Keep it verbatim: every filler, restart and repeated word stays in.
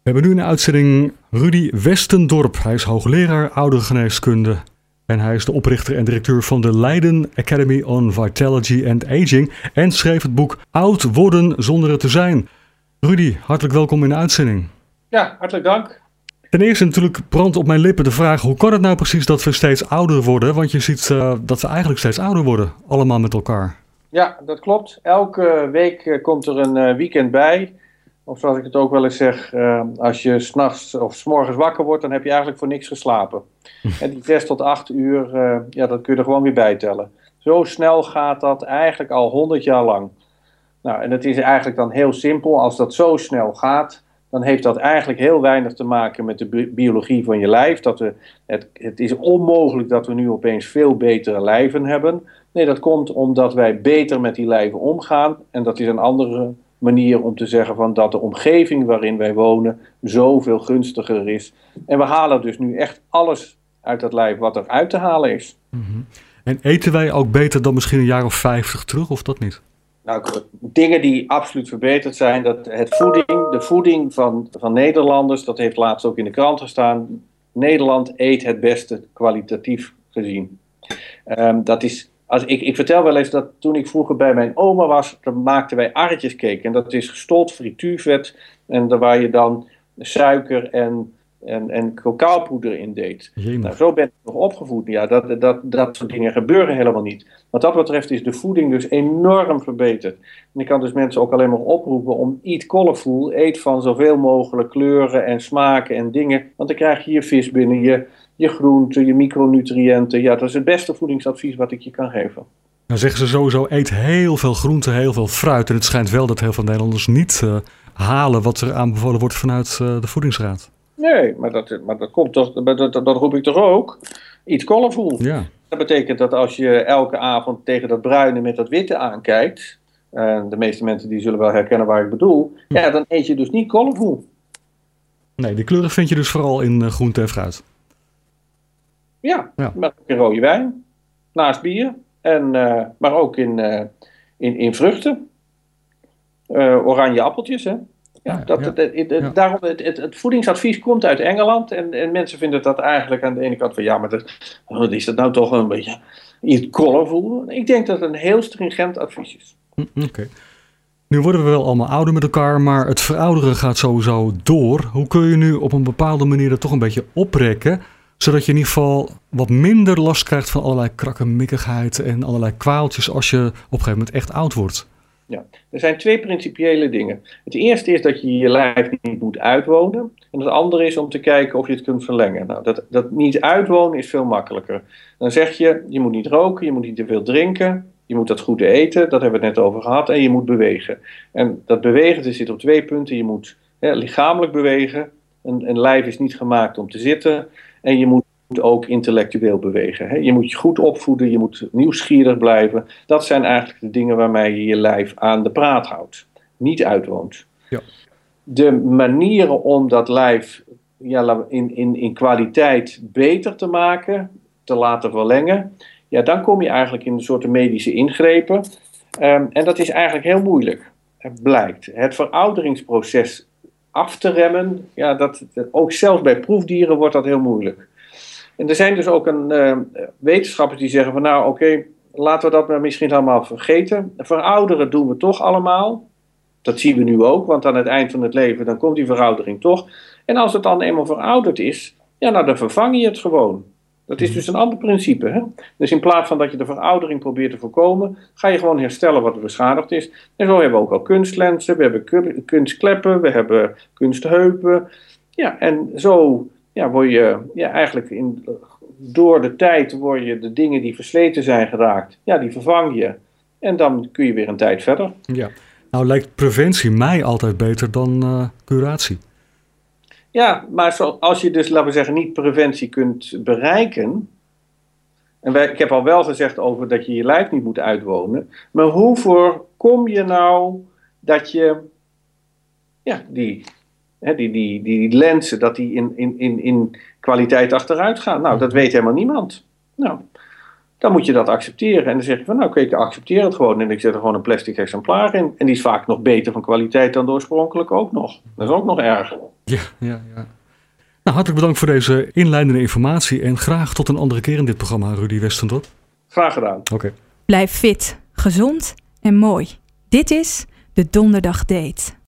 We hebben nu in de uitzending Rudy Westendorp. Hij is hoogleraar ouderengeneeskunde en hij is de oprichter en directeur van de Leiden Academy on Vitality and Aging en schreef het boek Oud worden zonder het te zijn. Rudy, hartelijk welkom in de uitzending. Ja, hartelijk dank. Ten eerste natuurlijk brandt op mijn lippen de vraag, hoe kan het nou precies dat we steeds ouder worden? Want je ziet uh, dat we eigenlijk steeds ouder worden, allemaal met elkaar. Ja, dat klopt. Elke week uh, komt er een uh, weekend bij. Of zoals ik het ook wel eens zeg, uh, als je 's nachts of 's morgens wakker wordt, dan heb je eigenlijk voor niks geslapen. En die zes tot acht uur, uh, ja, dat kun je er gewoon weer bij tellen. Zo snel gaat dat eigenlijk al honderd jaar lang. Nou, en het is eigenlijk dan heel simpel. Als dat zo snel gaat, dan heeft dat eigenlijk heel weinig te maken met de bi- biologie van je lijf. Dat we, het, het is onmogelijk dat we nu opeens veel betere lijven hebben. Nee, dat komt omdat wij beter met die lijven omgaan. En dat is een andere manier om te zeggen van dat de omgeving waarin wij wonen zoveel gunstiger is. En we halen dus nu echt alles uit dat lijf wat er uit te halen is. Mm-hmm. En eten wij ook beter dan misschien een jaar of vijftig terug, of dat niet? Nou, dingen die absoluut verbeterd zijn, dat het voeding, de voeding van, van Nederlanders, dat heeft laatst ook in de krant gestaan. Nederland eet het beste kwalitatief gezien. Um, dat is, als ik, ik vertel wel eens dat toen ik vroeger bij mijn oma was, dan maakten wij arretjescake. En dat is gestold frituurvet en daar waar je dan suiker en En, en cacaopoeder in deed. Nou, zo ben ik nog opgevoed. Ja, dat, dat, dat soort dingen gebeuren helemaal niet. Wat dat betreft is de voeding dus enorm verbeterd. En ik kan dus mensen ook alleen maar oproepen om eat colorful. Eet van zoveel mogelijk kleuren en smaken en dingen. Want dan krijg je je vis binnen, je, je groenten, je micronutriënten. Ja, dat is het beste voedingsadvies wat ik je kan geven. Nou zeggen ze sowieso, eet heel veel groenten, heel veel fruit. En het schijnt wel dat heel veel Nederlanders niet uh, halen wat er aanbevolen wordt vanuit uh, de voedingsraad. Nee, maar dat, maar dat komt toch, dat, dat, dat roep ik toch ook. Iets colorful. Ja. Dat betekent dat als je elke avond tegen dat bruine met dat witte aankijkt, uh, de meeste mensen die zullen wel herkennen waar ik bedoel, hm. ja, dan eet je dus niet colorful. Nee, die kleuren vind je dus vooral in uh, groente en fruit. Ja, ja, maar ook in rode wijn, naast bier, en, uh, maar ook in, uh, in, in vruchten. Uh, oranje appeltjes, hè. Ja, dat, ja. Het, het, het, ja. Daarom, het, het, het voedingsadvies komt uit Engeland en, en mensen vinden dat eigenlijk aan de ene kant van ja, maar dat, wat is dat nou toch een beetje iets colorful? Ik denk dat het een heel stringent advies is. Oké. Okay. Nu worden we wel allemaal ouder met elkaar, maar het verouderen gaat sowieso door. Hoe kun je nu op een bepaalde manier dat toch een beetje oprekken, zodat je in ieder geval wat minder last krijgt van allerlei krakkemikkigheid en allerlei kwaaltjes als je op een gegeven moment echt oud wordt? Ja, er zijn twee principiële dingen. Het eerste is dat je je lijf niet moet uitwonen. En het andere is om te kijken of je het kunt verlengen. Nou, dat, dat niet uitwonen is veel makkelijker. Dan zeg je, je moet niet roken, je moet niet te veel drinken. Je moet dat goed eten, dat hebben we het net over gehad. En je moet bewegen. En dat bewegen dat zit op twee punten. Je moet hè, lichamelijk bewegen. Een, een lijf is niet gemaakt om te zitten. En je moet moet ook intellectueel bewegen. Hè? Je moet je goed opvoeden, je moet nieuwsgierig blijven. Dat zijn eigenlijk de dingen waarmee je je lijf aan de praat houdt. Niet uitwoont. Ja. De manieren om dat lijf ja, in, in, in kwaliteit beter te maken, te laten verlengen, ja, dan kom je eigenlijk in een soort medische ingrepen. Um, en dat is eigenlijk heel moeilijk. Het blijkt. Het verouderingsproces af te remmen, ja, dat, ook zelfs bij proefdieren wordt dat heel moeilijk. En er zijn dus ook een, uh, wetenschappers die zeggen van nou oké, okay, laten we dat maar misschien allemaal vergeten. Verouderen doen we toch allemaal. Dat zien we nu ook, want aan het eind van het leven dan komt die veroudering toch. En als het dan eenmaal verouderd is, ja nou dan vervang je het gewoon. Dat is dus een ander principe. Hè? Dus in plaats van dat je de veroudering probeert te voorkomen, ga je gewoon herstellen wat er beschadigd is. En zo hebben we ook al kunstlenzen, we hebben kunstkleppen, we hebben kunstheupen. Ja, en zo ja, word je ja, eigenlijk in, door de tijd word je de dingen die versleten zijn geraakt, ja, die vervang je. En dan kun je weer een tijd verder. Ja, nou lijkt preventie mij altijd beter dan uh, curatie. Ja, maar zo, als je dus, laten we zeggen, niet preventie kunt bereiken. En wij, ik heb al wel gezegd over dat je je lijf niet moet uitwonen. Maar hoe voorkom je nou dat je ja, die, hè, die, die, die lenzen, dat die in, in, in, in kwaliteit achteruit gaan? Nou, dat weet helemaal niemand. Nou, dan moet je dat accepteren. En dan zeg je van, nou oké, ik accepteer het gewoon en ik zet er gewoon een plastic exemplaar in. En die is vaak nog beter van kwaliteit dan de oorspronkelijk ook nog. Dat is ook nog erg. Ja, ja, ja. Nou, hartelijk bedankt voor deze inleidende informatie en graag tot een andere keer in dit programma, Rudy Westendorp. Graag gedaan. Oké. Okay. Blijf fit, gezond en mooi. Dit is de Donderdag Date.